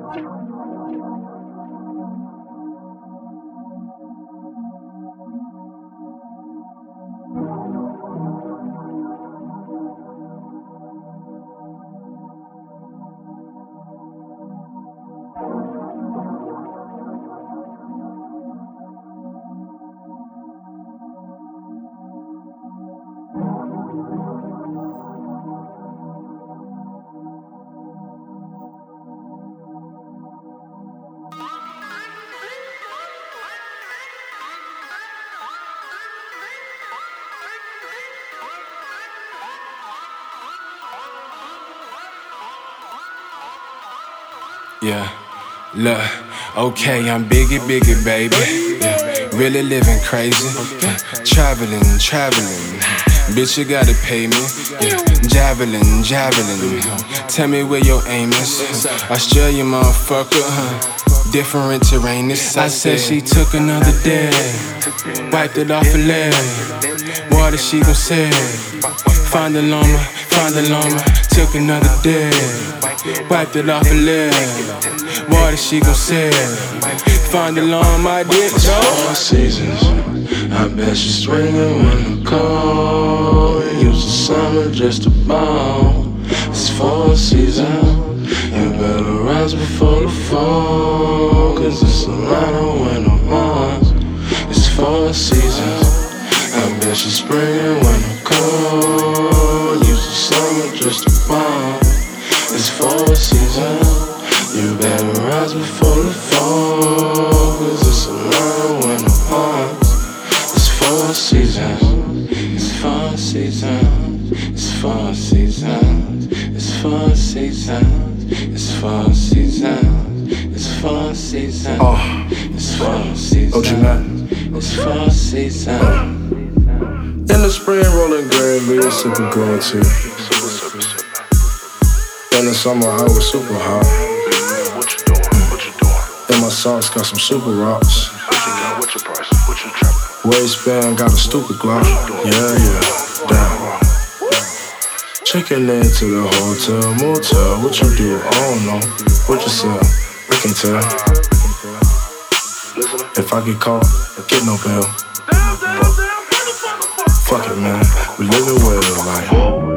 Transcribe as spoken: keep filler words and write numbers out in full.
Yeah, look, okay, I'm biggie, biggie, baby. Yeah, really living crazy. Yeah, traveling, traveling. Bitch, you gotta pay me. Yeah, javelin, javelin. Tell me where your aim is. Australia, motherfucker. Huh? Different terrain. This I said she took another day. Wiped it off her leg. Water she gon' say. Find the llama, find the llama. Took another day. Wiped it off her leg. Water she gon' say. Find the llama, I did. It's four seasons. I bet she's swinging when the cold. Use the summer just to bomb. It's four seasons. You better rise before the fall, cause it's a lot of winter months. It's four seasons. I bet she's springing when I'm cold. Use the summer just to bomb. It's four seasons. You better rise before the fall, cause it's a lot of winter months. It's four seasons. It's four seasons. It's four seasons. It's four seasons. It's four seasons. It's four seasons. Oh, it's four seasons. O G man. It's four seasons. In the spring, rolling gravy, sipping green tea. In the summer, I was super hot. What you doing? What you doing? And my socks got some super rocks. What you got? What's your price? What you trapping? Waistband got a stupid Glock. Yeah, yeah, damn. Checking into the hotel, motel. What you do? I don't know. What you sell? I can tell. If I get caught, get no bail. Fuck it, man. We living well, like.